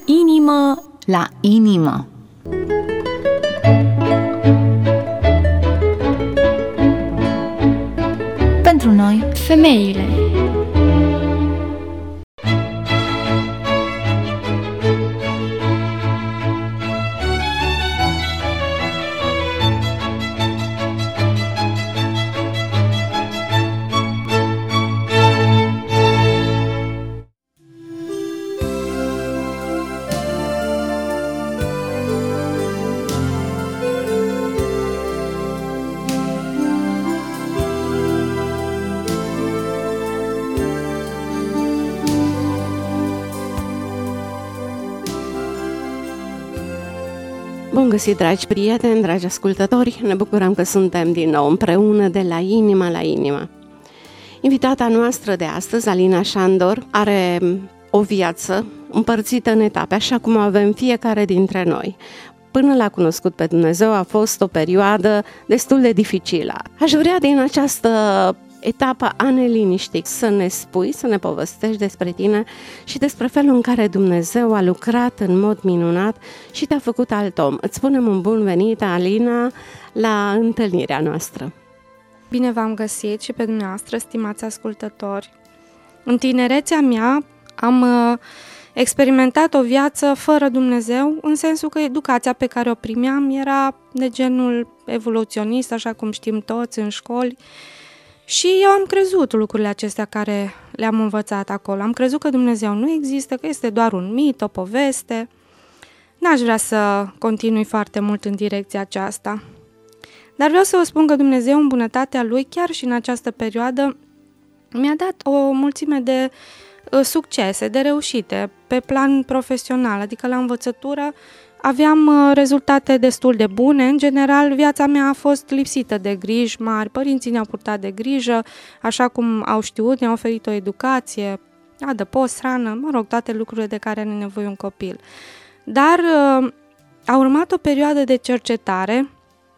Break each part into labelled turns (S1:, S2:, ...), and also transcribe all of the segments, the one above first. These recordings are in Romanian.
S1: Inimă la inimă. Pentru noi, femeile.
S2: Bun găsit, dragi prieteni, dragi ascultători! Ne bucurăm că suntem din nou împreună de la inimă la inimă. Invitata noastră de astăzi, Alina Șandor, are o viață împărțită în etape, așa cum avem fiecare dintre noi. Până l-a cunoscut pe Dumnezeu a fost o perioadă destul de dificilă. Aș vrea din această etapă a neliniștii să ne spui, să ne povestești despre tine și despre felul în care Dumnezeu a lucrat în mod minunat și te-a făcut alt om. Îți spunem un bun venit, Alina, la întâlnirea noastră.
S3: Bine v-am găsit și pe dumneavoastră, stimați ascultători. În tinerețea mea am experimentat o viață fără Dumnezeu, în sensul că educația pe care o primeam era de genul evoluționist, așa cum știm toți în școli. Și eu am crezut lucrurile acestea care le-am învățat acolo. Am crezut că Dumnezeu nu există, că este doar un mit, o poveste. N-aș vrea să continui foarte mult în direcția aceasta. Dar vreau să vă spun că Dumnezeu, în bunătatea Lui, chiar și în această perioadă, mi-a dat o mulțime de succese, de reușite pe plan profesional, adică la învățătură aveam rezultate destul de bune. În general, viața mea a fost lipsită de griji mari, părinții ne-au purtat de grijă, așa cum au știut, ne-au oferit o educație, adăpost, hrană, toate lucrurile de care are nevoie un copil. Dar a urmat o perioadă de cercetare,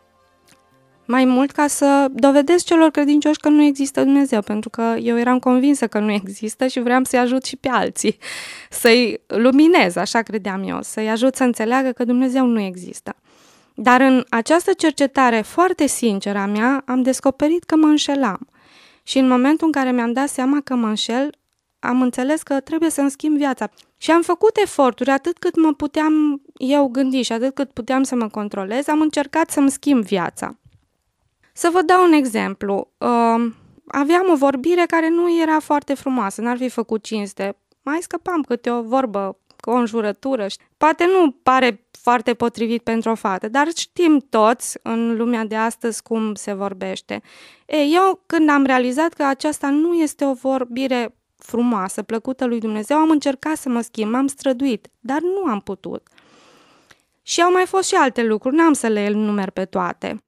S3: mai mult ca să dovedesc celor credincioși că nu există Dumnezeu, pentru că eu eram convinsă că nu există și vreau să-i ajut și pe alții, să-i luminez, așa credeam eu, să-i ajut să înțeleagă că Dumnezeu nu există. Dar în această cercetare foarte sinceră a mea, am descoperit că mă înșelam. Și în momentul în care mi-am dat seama că mă înșel, am înțeles că trebuie să-mi schimb viața. Și am făcut eforturi atât cât mă puteam eu gândi și atât cât puteam să mă controlez, am încercat să-mi schimb viața. Să vă dau un exemplu. Aveam o vorbire care nu era foarte frumoasă, n-ar fi făcut cinste. Mai scăpam câte o vorbă, o înjurătură. Poate nu pare foarte potrivit pentru o fată, dar știm toți în lumea de astăzi cum se vorbește. Eu, când am realizat că aceasta nu este o vorbire frumoasă, plăcută lui Dumnezeu, am încercat să mă schimb, m-am străduit, dar nu am putut. Și au mai fost și alte lucruri, n-am să le enumer pe toate.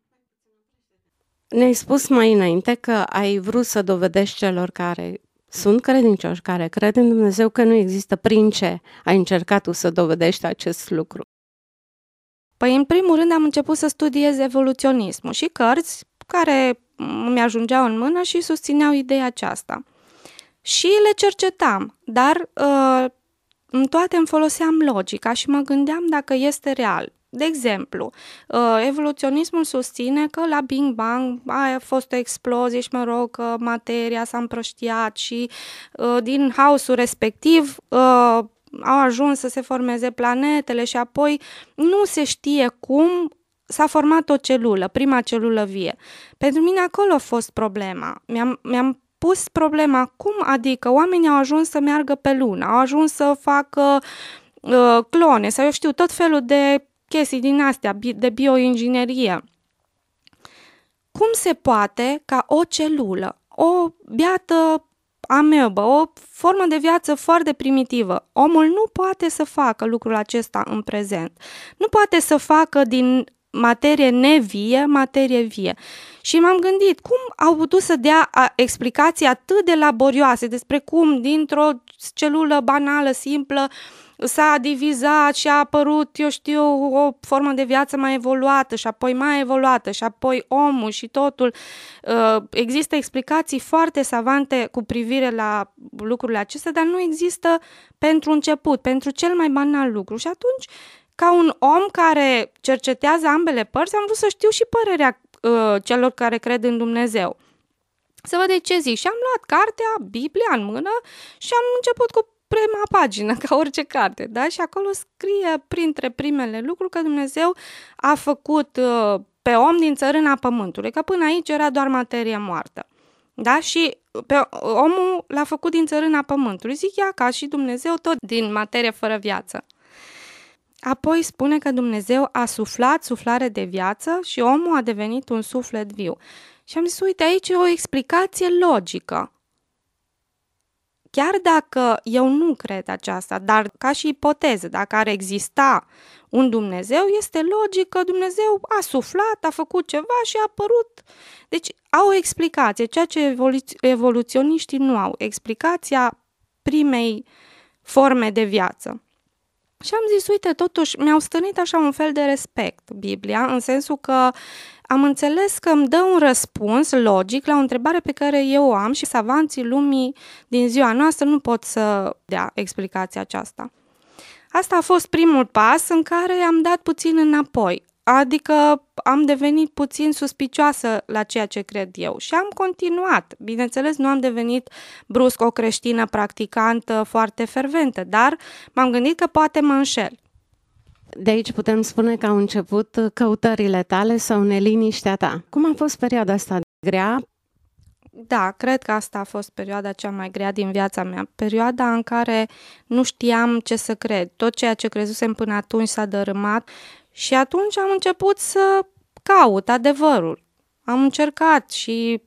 S2: Ne-ai spus mai înainte că ai vrut să dovedești celor care sunt credincioși, care cred în Dumnezeu, că nu există. Prin ce ai încercat tu să dovedești acest lucru?
S3: Păi, în primul rând, am început să studiez evoluționismul și cărți care mi-ajungeau în mână și susțineau ideea aceasta. Și le cercetam, dar în toate îmi foloseam logica și mă gândeam dacă este real. De exemplu, evoluționismul susține că la Big Bang a fost o explozie și că materia s-a împrăștiat și din haosul respectiv au ajuns să se formeze planetele și apoi nu se știe cum s-a format o celulă, prima celulă vie. Pentru mine acolo a fost problema. Mi-am pus problema, cum adică oamenii au ajuns să meargă pe lună, au ajuns să facă clone sau eu știu, tot felul de chestii din astea, de bioinginerie. Cum se poate ca o celulă, o biată amebă, o formă de viață foarte primitivă, omul nu poate să facă lucrul acesta în prezent. Nu poate să facă din materie nevie, materie vie. Și m-am gândit, cum au putut să dea explicații atât de laborioase despre cum dintr-o celulă banală, simplă, s-a divizat și a apărut, eu știu, o formă de viață mai evoluată și apoi mai evoluată și apoi omul și totul. Există explicații foarte savante cu privire la lucrurile acestea, dar nu există pentru început, pentru cel mai banal lucru. Și atunci, ca un om care cercetează ambele părți, am vrut să știu și părerea celor care cred în Dumnezeu. Să văd de ce zic. Și am luat cartea, Biblia în mână și am început cu prima pagină, ca orice carte, da? Și acolo scrie printre primele lucruri că Dumnezeu a făcut pe om din țărâna pământului, că până aici era doar materie moartă. Da? Și pe omul l-a făcut din țărâna pământului. Zic ea ca și Dumnezeu tot din materie fără viață. Apoi spune că Dumnezeu a suflat suflare de viață și omul a devenit un suflet viu. Și am zis, uite, aici e o explicație logică. Chiar dacă eu nu cred aceasta, dar ca și ipoteză, dacă ar exista un Dumnezeu, este logic că Dumnezeu a suflat, a făcut ceva și a apărut. Deci au o explicație, ceea ce evoluționiștii nu au. Explicația primei forme de viață. Și am zis, uite, totuși mi-au stârnit așa un fel de respect Biblia, în sensul că am înțeles că îmi dă un răspuns logic la o întrebare pe care eu o am și savanții lumii din ziua noastră nu pot să dea explicația aceasta. Asta a fost primul pas în care am dat puțin înapoi, adică am devenit puțin suspicioasă la ceea ce cred eu și am continuat. Bineînțeles, nu am devenit brusc o creștină practicantă foarte ferventă, dar m-am gândit că poate mă înșel.
S2: De aici putem spune că au început căutările tale sau neliniștea ta. Cum a fost perioada asta grea?
S3: Da, cred că asta a fost perioada cea mai grea din viața mea. Perioada în care nu știam ce să cred. Tot ceea ce crezusem până atunci s-a dărâmat și atunci am început să caut adevărul. Am încercat și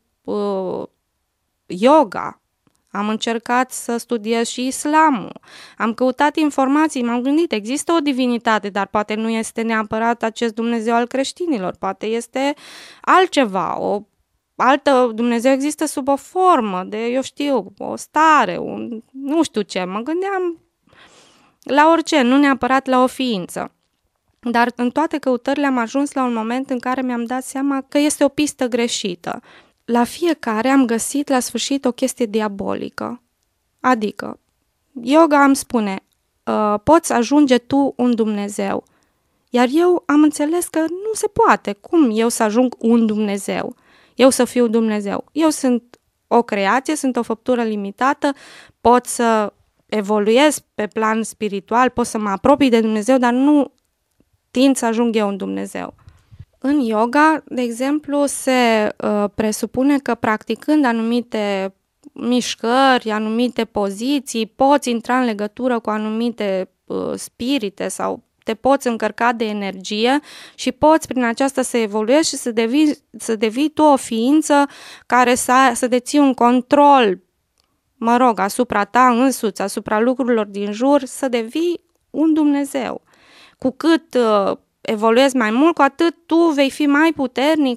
S3: yoga. Am încercat să studiez și islamul. Am căutat informații, m-am gândit, există o divinitate, dar poate nu este neapărat acest Dumnezeu al creștinilor, poate este altceva, o altă Dumnezeu există sub o formă de, eu știu, o stare, nu știu ce. Mă gândeam la orice, nu neapărat la o ființă. Dar în toate căutările am ajuns la un moment în care mi-am dat seama că este o pistă greșită. La fiecare am găsit la sfârșit o chestie diabolică. Adică, yoga îmi spune, poți ajunge tu un Dumnezeu. Iar eu am înțeles că nu se poate. Cum eu să ajung un Dumnezeu? Eu să fiu Dumnezeu. Eu sunt o creație, sunt o făptură limitată, pot să evoluez pe plan spiritual, pot să mă apropii de Dumnezeu, dar nu tind să ajung eu un Dumnezeu. În yoga, de exemplu, se presupune că practicând anumite mișcări, anumite poziții, poți intra în legătură cu anumite spirite sau te poți încărca de energie și poți prin aceasta să evoluezi și să devii tu o ființă care să deții un control, asupra ta însuți, asupra lucrurilor din jur, să devii un Dumnezeu. Cu cât evoluezi mai mult, cu atât tu vei fi mai puternic,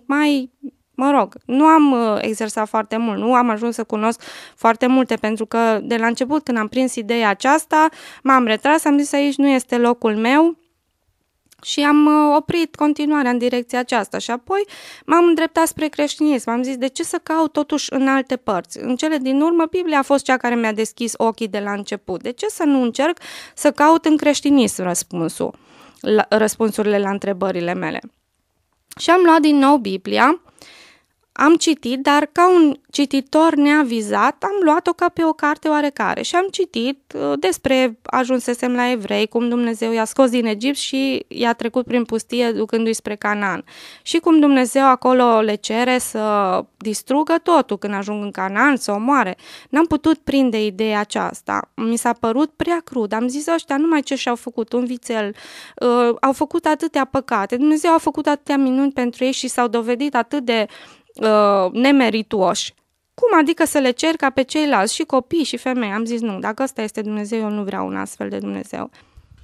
S3: nu am exersat foarte mult, nu am ajuns să cunosc foarte multe, pentru că de la început, când am prins ideea aceasta, m-am retras, am zis aici nu este locul meu și am oprit continuarea în direcția aceasta și apoi m-am îndreptat spre creștinism. Am zis de ce să caut totuși în alte părți? În cele din urmă, Biblia a fost cea care mi-a deschis ochii de la început. De ce să nu încerc să caut în creștinism răspunsurile la întrebările mele? Și am luat din nou Biblia, am citit, dar ca un cititor neavizat, am luat-o ca pe o carte oarecare și am citit despre ajunsesem la evrei, cum Dumnezeu i-a scos din Egipt și i-a trecut prin pustie ducându-i spre Canaan. Și cum Dumnezeu acolo le cere să distrugă totul când ajung în Canaan, să omoare. N-am putut prinde ideea aceasta. Mi s-a părut prea crud. Am zis ăștia numai ce și-au făcut, un vițel, au făcut atâtea păcate. Dumnezeu a făcut atâtea minuni pentru ei și s-au dovedit atât de nemerituoși. Cum adică să le cer ca pe ceilalți, și copii și femei? Am zis nu, dacă ăsta este Dumnezeu, eu nu vreau un astfel de Dumnezeu.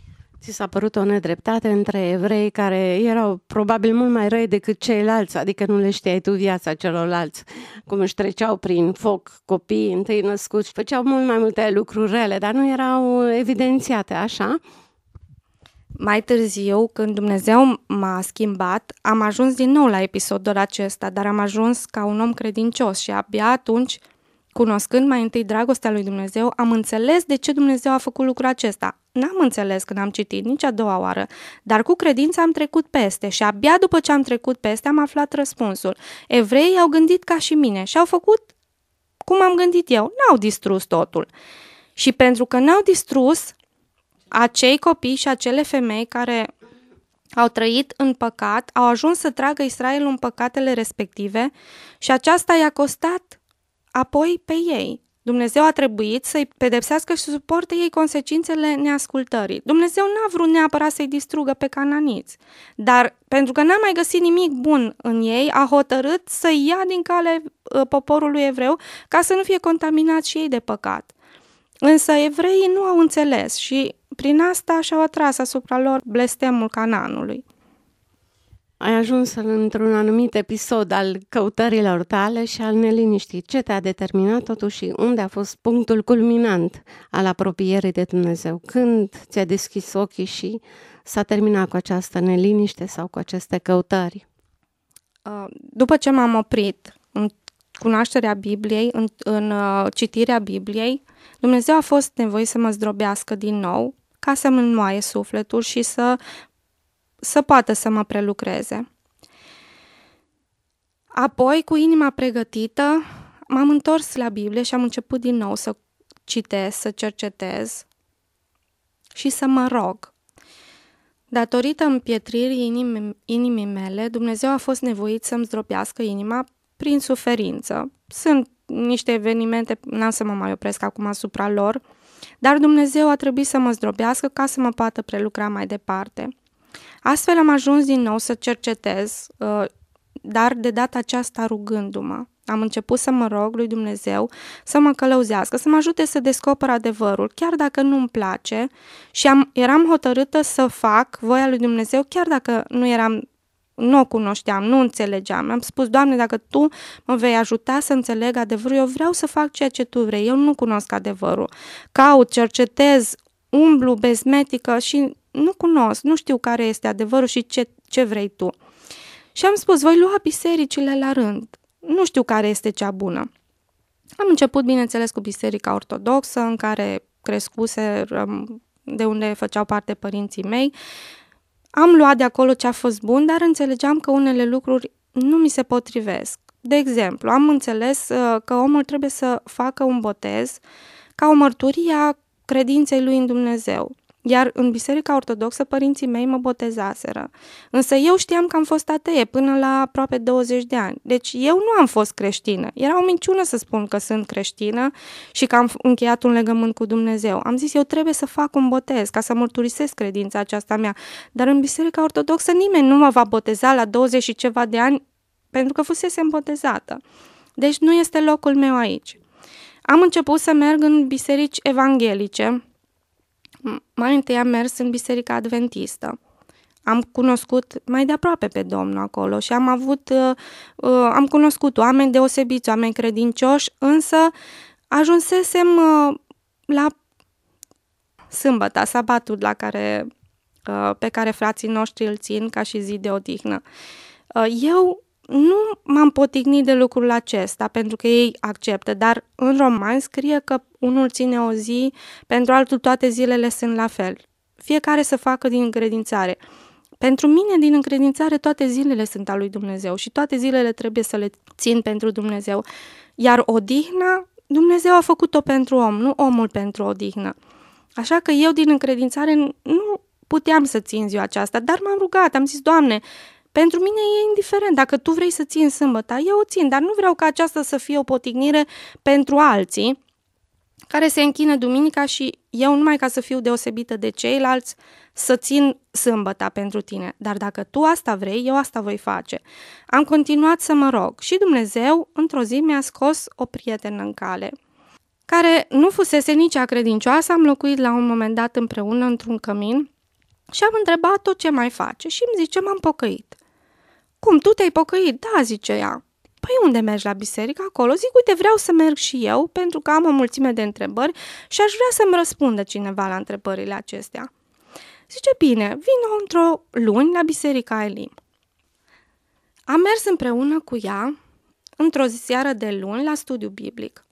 S2: Ți s-a părut o nedreptate între evrei care erau probabil mult mai răi decât ceilalți, adică nu le știai tu viața celorlalți, cum își treceau prin foc copiii întâi născuți, făceau mult mai multe lucruri rele, dar nu erau evidențiate, așa?
S3: Mai târziu, când Dumnezeu m-a schimbat, am ajuns din nou la episodul acesta, dar am ajuns ca un om credincios și abia atunci, cunoscând mai întâi dragostea lui Dumnezeu, am înțeles de ce Dumnezeu a făcut lucrul acesta. N-am înțeles când am citit nici a doua oară, dar cu credință am trecut peste și abia după ce am trecut peste am aflat răspunsul. Evreii au gândit ca și mine și au făcut cum am gândit eu, n-au distrus totul. Și pentru că n-au distrus, acei copii și acele femei care au trăit în păcat, au ajuns să tragă Israelul în păcatele respective și aceasta i-a costat apoi pe ei. Dumnezeu a trebuit să-i pedepsească și să suporte ei consecințele neascultării. Dumnezeu n-a vrut neapărat să-i distrugă pe cananiți, dar pentru că n-a mai găsit nimic bun în ei, a hotărât să-i ia din cale poporului evreu ca să nu fie contaminați și ei de păcat. Însă evreii nu au înțeles și prin asta și-au atras asupra lor blestemul Canaanului.
S2: Ai ajuns într-un anumit episod al căutărilor tale și al neliniștii. Ce te-a determinat totuși și unde a fost punctul culminant al apropierii de Dumnezeu? Când ți-a deschis ochii și s-a terminat cu această neliniște sau cu aceste căutări?
S3: După ce m-am oprit în cunoașterea Bibliei, în citirea Bibliei, Dumnezeu a fost nevoit să mă zdrobească din nou ca să-mi înmoaie sufletul și să poată să mă prelucreze. Apoi, cu inima pregătită, m-am întors la Biblie și am început din nou să citesc, să cercetez și să mă rog. Datorită împietririi inimii mele, Dumnezeu a fost nevoit să-mi zdrobească inima prin suferință. Sunt niște evenimente, n-am să mă mai opresc acum asupra lor, dar Dumnezeu a trebuit să mă zdrobească ca să mă poată prelucra mai departe. Astfel am ajuns din nou să cercetez, dar de data aceasta rugându-mă. Am început să mă rog lui Dumnezeu să mă călăuzească, să mă ajute să descoper adevărul, chiar dacă nu-mi place, și eram hotărâtă să fac voia lui Dumnezeu, chiar dacă nu o cunoșteam, nu înțelegeam. Am spus, Doamne, dacă Tu mă vei ajuta să înțeleg adevărul, eu vreau să fac ceea ce Tu vrei, eu nu cunosc adevărul. Caut, cercetez, umblu, bezmetică și nu cunosc, nu știu care este adevărul și ce vrei Tu. Și am spus, voi lua bisericile la rând, nu știu care este cea bună. Am început, bineînțeles, cu Biserica Ortodoxă, în care crescuse, de unde făceau parte părinții mei. Am luat de acolo ce a fost bun, dar înțelegeam că unele lucruri nu mi se potrivesc. De exemplu, am înțeles că omul trebuie să facă un botez ca o mărturie a credinței lui în Dumnezeu. Iar în Biserica Ortodoxă părinții mei mă botezaseră. Însă eu știam că am fost atee până la aproape 20 de ani. Deci eu nu am fost creștină. Era o minciună să spun că sunt creștină și că am încheiat un legământ cu Dumnezeu. Am zis, eu trebuie să fac un botez ca să mărturisesc credința aceasta mea. Dar în Biserica Ortodoxă nimeni nu mă va boteza la 20 și ceva de ani pentru că fusesem botezată. Deci nu este locul meu aici. Am început să merg în biserici evanghelice. Mai întâi am mers în Biserica Adventistă. Am cunoscut mai de aproape pe Domnul acolo și am cunoscut oameni deosebiți, oameni credincioși, însă ajunsesem la sâmbătă, sabatul pe care frații noștri îl țin ca și zi de odihnă. Eu nu m-am potignit de lucrul acesta pentru că ei acceptă, dar în roman scrie că unul ține o zi, pentru altul toate zilele sunt la fel. Fiecare să facă din încredințare. Pentru mine, din încredințare, toate zilele sunt a lui Dumnezeu și toate zilele trebuie să le țin pentru Dumnezeu. Iar odihna, Dumnezeu a făcut-o pentru om, nu omul pentru odihnă. Așa că eu, din încredințare, nu puteam să țin ziua aceasta, dar m-am rugat, am zis, Doamne, pentru mine e indiferent, dacă Tu vrei să țin sâmbăta, eu o țin, dar nu vreau ca aceasta să fie o potignire pentru alții care se închină duminica și eu, numai ca să fiu deosebită de ceilalți, să țin sâmbăta pentru Tine. Dar dacă Tu asta vrei, eu asta voi face. Am continuat să mă rog și Dumnezeu, într-o zi, mi-a scos o prietenă în cale, care nu fusese nici ea credincioasă. Am locuit la un moment dat împreună într-un cămin Și am întrebat-o ce mai face și îmi zice, m-am pocăit. Cum, tu te-ai pocăit? Da, zice ea. Păi unde mergi la biserică? Acolo. Zic, uite, vreau să merg și eu pentru că am o mulțime de întrebări și aș vrea să-mi răspundă cineva la întrebările acestea. Zice, bine, vino într-o luni la biserica Elim. Am mers împreună cu ea într-o seară de luni la studiu biblic.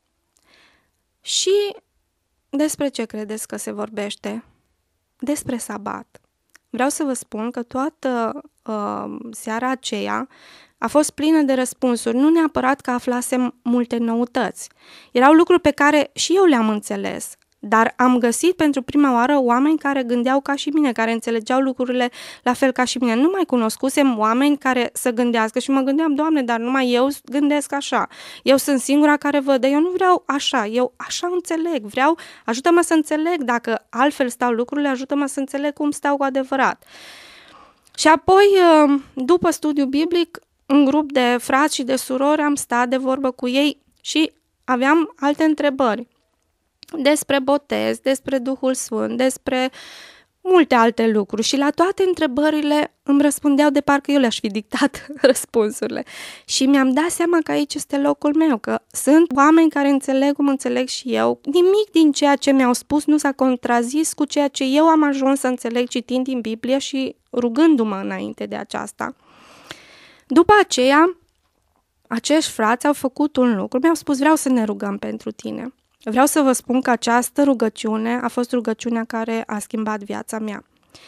S3: Și despre ce credeți că se vorbește? Despre sabat. Vreau să vă spun că toată seara aceea a fost plină de răspunsuri, nu neapărat că aflasem multe noutăți. Erau lucruri pe care și eu le-am înțeles, dar am găsit pentru prima oară oameni care gândeau ca și mine, care înțelegeau lucrurile la fel ca și mine. Nu mai cunoscusem oameni care să gândească și mă gândeam, Doamne, dar numai eu gândesc așa. Eu sunt singura care văd, eu nu vreau așa, eu așa înțeleg, ajută-mă să înțeleg, dacă altfel stau lucrurile, ajută-mă să înțeleg cum stau cu adevărat. Și apoi, după studiu biblic, în grup de frați și de surori am stat de vorbă cu ei și aveam alte întrebări despre botez, despre Duhul Sfânt, despre multe alte lucruri și la toate întrebările îmi răspundeau de parcă eu le-aș fi dictat răspunsurile. Și mi-am dat seama că aici este locul meu, că sunt oameni care înțeleg cum înțeleg și eu. Nimic din ceea ce mi-au spus nu s-a contrazis cu ceea ce eu am ajuns să înțeleg citind din Biblie și rugându-mă înainte de aceasta. După aceea, acești frați au făcut un lucru, mi-au spus, vreau să ne rugăm pentru tine. Vreau să vă spun că această rugăciune a fost rugăciunea care a schimbat viața mea.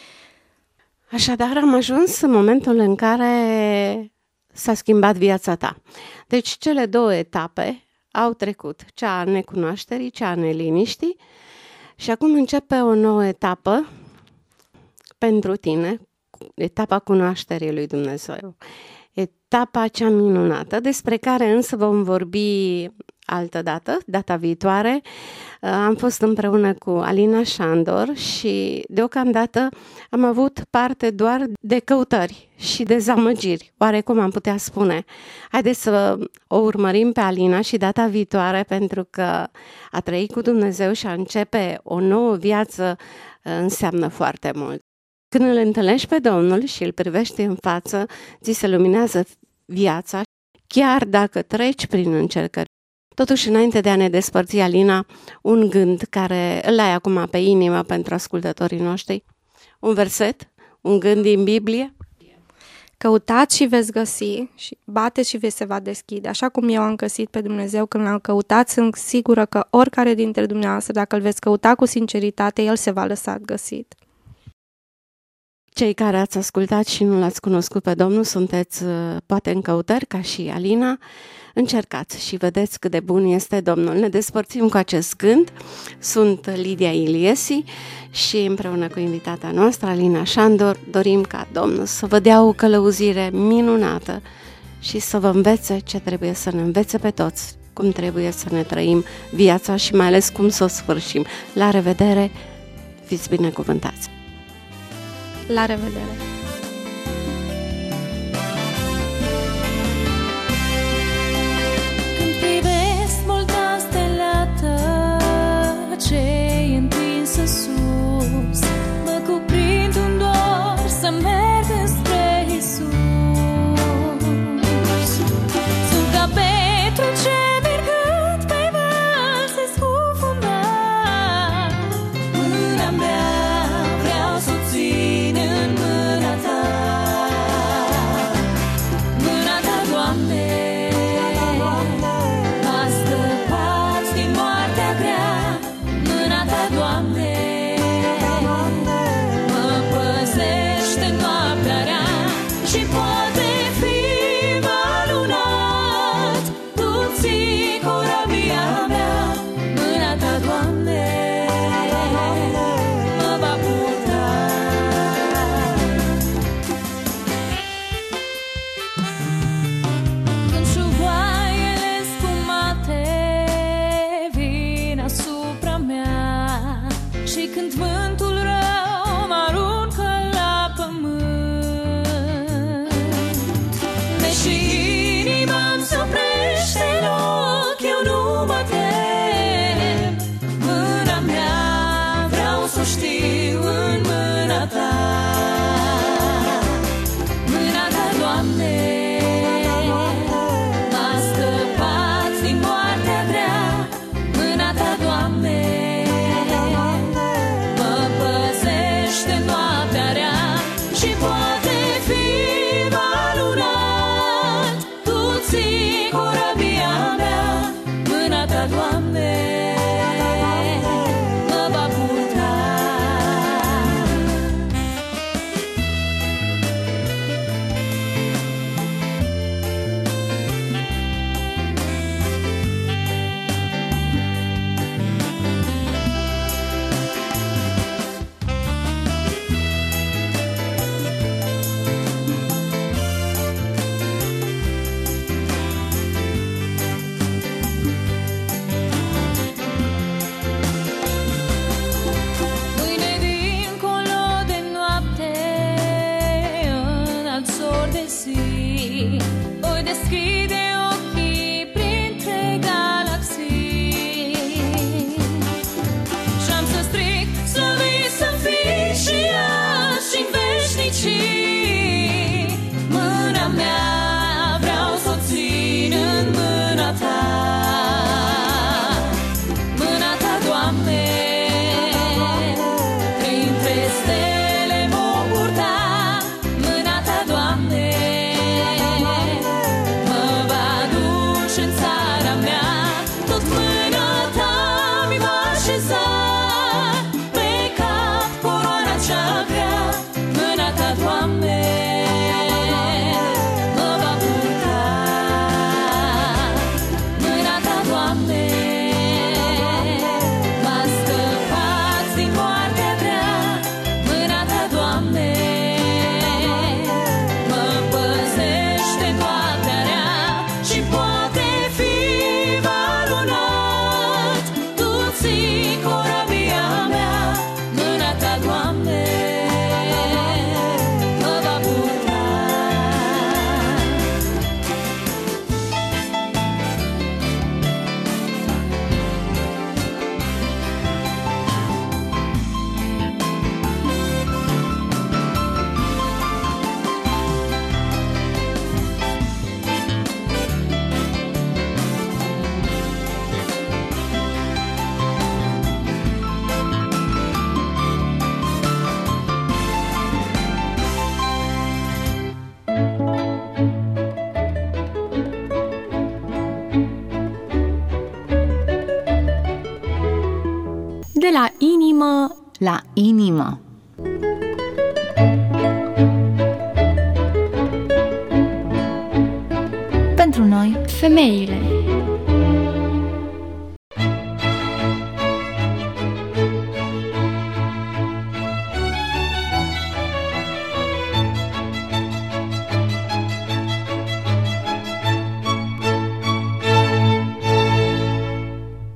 S2: Așadar, am ajuns în momentul în care s-a schimbat viața ta. Deci, cele două etape au trecut, cea a necunoașterii, cea a neliniștii și acum începe o nouă etapă pentru tine, etapa cunoașterii lui Dumnezeu. Etapa cea minunată, despre care însă vom vorbi altă dată, data viitoare. Am fost împreună cu Alina Șandor și deocamdată am avut parte doar de căutări și dezamăgiri, oarecum am putea spune. Haideți să o urmărim pe Alina și data viitoare, pentru că a trăi cu Dumnezeu și a începe o nouă viață înseamnă foarte mult. Când îl întâlnești pe Domnul și îl privești în față, ți se luminează viața, chiar dacă treci prin încercări. Totuși, înainte de a ne despărți, Alina, un gând care îl ai acum pe inimă pentru ascultătorii noștri, un verset, un gând din Biblie?
S3: Căutați și veți găsi, și bateți și se va deschide. Așa cum eu am găsit pe Dumnezeu când l-am căutat, sunt sigură că oricare dintre dumneavoastră, dacă îl veți căuta cu sinceritate, el se va lăsa găsit.
S2: Cei care ați ascultat și nu l-ați cunoscut pe Domnul, sunteți poate în căutări, ca și Alina, încercați și vedeți cât de bun este Domnul. Ne despărțim cu acest gând. Sunt Lidia Iliesi și împreună cu invitata noastră, Alina Șandor, dorim ca Domnul să vă dea o călăuzire minunată și să vă învețe ce trebuie să ne învețe pe toți, cum trebuie să ne trăim viața și mai ales cum să o sfârșim. La revedere, fiți binecuvântați!
S3: La revedere!
S4: Când privesc molta stelată ce-i întinsă sus, mă cuprind un dor să merg înspre Iisus. Sunt ca Petru ce mergând pe val se scufunda. Mâna mea vreau să țin în mâna
S1: inimă la inimă. Pentru noi, femeile.